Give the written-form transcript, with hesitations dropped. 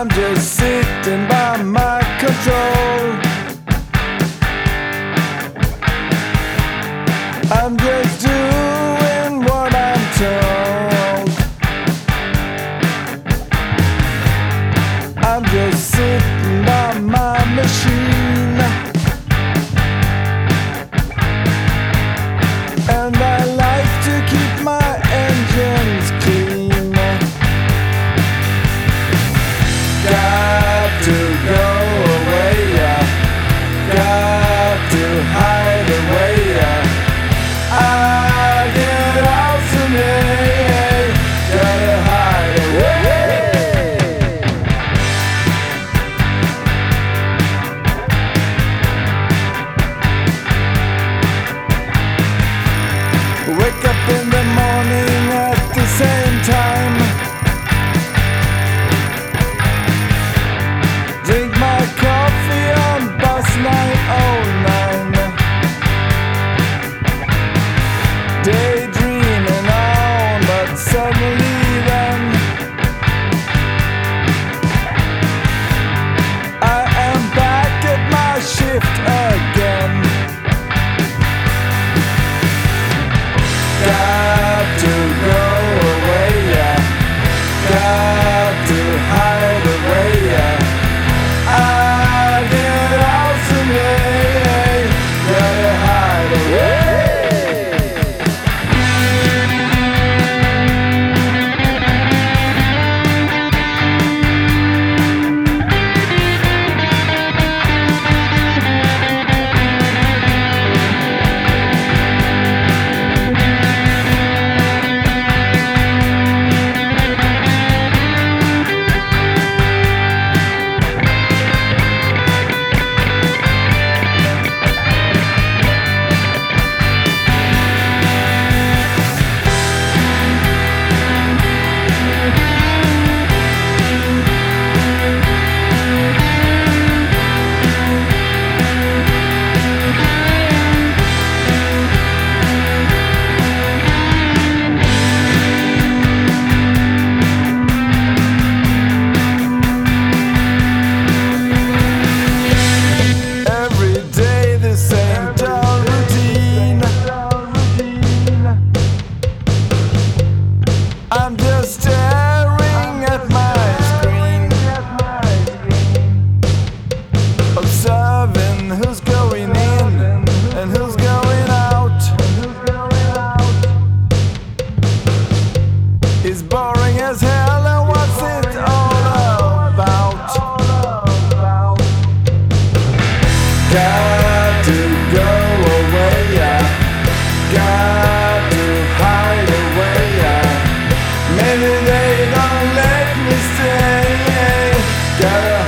I'm just sitting by my control. I'm just doing what I'm told. I'm just sitting by my machine, and I like to keep my engines clean. Got to go away, yeah. Got to hide away, yeah. I get out someday, gotta hide away. Wake up in the morning at the same time, drink my coffee on bus 909, daydreaming on, but suddenly then I am back at my shift again. Got to go away, yeah. Got to hide away, yeah. I get out someday, gotta hide away. I'm just staring at my screen, observing who's going in and who's going out. It's boring as hell, and what's it all about? Got to go away, yeah. Got to hide away, yeah. Maybe they don't let me stay, gotta